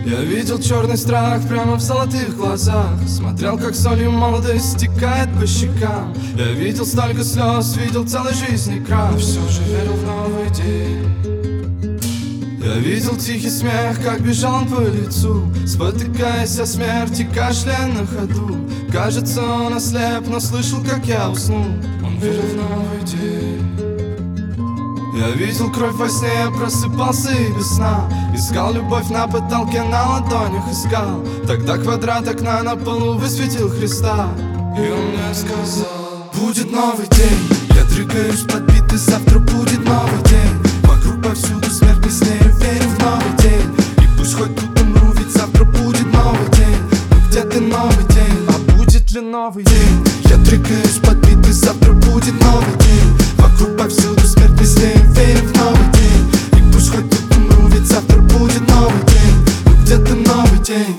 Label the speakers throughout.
Speaker 1: Я видел черный страх прямо в золотых глазах, смотрел, как солью молодость стекает по щекам. Я видел столько слез, видел целой жизни крах, все же верил в новый день. Я видел тихий смех, как бежал он по лицу, спотыкаясь о смерти, кашляя на ходу. Кажется, он ослеп, но слышал, как я уснул. Он верил в новый день. Я видел кровь во сне, просыпался и без сна, искал любовь на потолке, на ладонях искал. Тогда квадрат окна на полу высветил Христа, и он мне сказал: будет новый день. Я дрыгаюсь подбитый, завтра будет новый день. Вокруг повсюду смерть, не смею, верю в новый день. И пусть хоть тут умру, ведь завтра будет новый день. Но где ты, новый день? А будет ли новый день? Я дрыгаюсь подбитый, завтра будет новый день. Вокруг повсюду смерть, не смею, верю в новый день. И пусть хоть тут умру, ведь завтра будет новый день. Но где ты, новый день?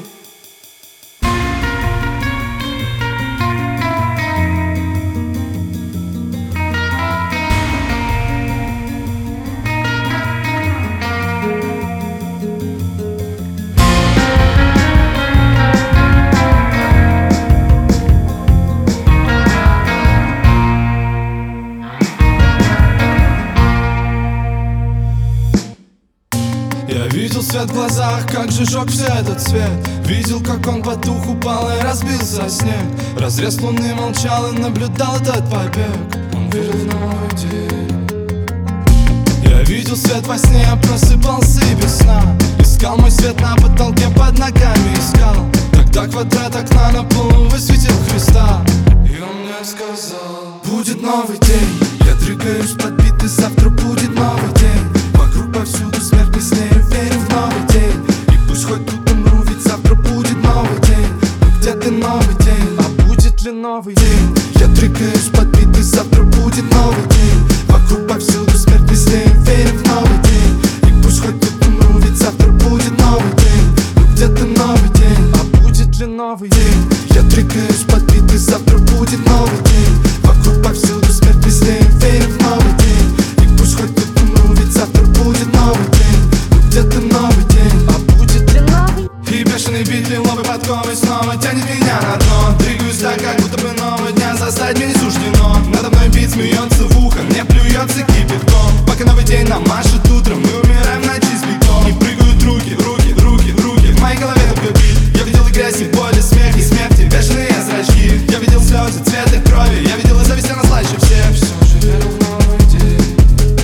Speaker 1: Я видел свет в глазах, как же жег все этот свет. Видел, как он потух, упал и разбился о снег. Разрез луны молчал и наблюдал этот побег. Он верил в новый день. Я видел свет во сне, просыпался и без сна, искал мой свет на потолке, под ногами искал. Тогда квадрат окна на полу высветил Христа, и он мне сказал: будет новый день. Я дрыгаюсь подбитый, завтра будет новый день. Вокруг повсюду смерть, не смею, верю в новый день. И пусть хоть тут умру, ведь завтра будет новый день. Но где ты, новый день? А будет ли новый день? Я дрыгаюсь подбитый, завтра будет новый день. Вокруг повсюду смерть, не смею, верю в новый день. И пусть хоть тут умру, ведь завтра будет новый день. Но где ты, новый день? А будет ли новый день? Я дрыгаюсь подбитый, завтра будет новый день. Вокруг повсюду смерть, не смею, верю в новый день. И пусть хоть тут умру, ведь завтра будет новый день. Но где ты, новый день? А будет ли новый? И бешеный бит лиловой подковой снова тянет меня на дно. Двигаюсь так, как будто бы нового дня застать мне не суждено. Надо мной бит смеется в ухо, мне плюется кипятком. Пока новый день нам машет утром, мы умираем в ночи с бегом. И прыгают руки, руки, руки, руки. В моей голове только бит. Я видел и грязь, и боль, и смех, и смерти, бешеные зрачки. Я видел слезы, цвет их крови. Я видел и зависть, она слаще всех. Все же верил в новый день.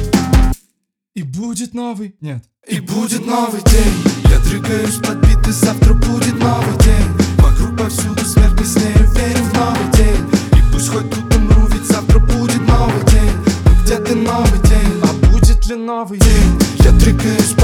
Speaker 1: И будет новый, нет. И будет новый день. Я дрыгаюсь подбитый, завтра будет новый день. Вокруг повсюду смерть, не смею, верю в новый день. И пусть хоть тут умру, ведь завтра будет новый день. Но где ты, новый день? А будет ли новый день? Я дрыгаюсь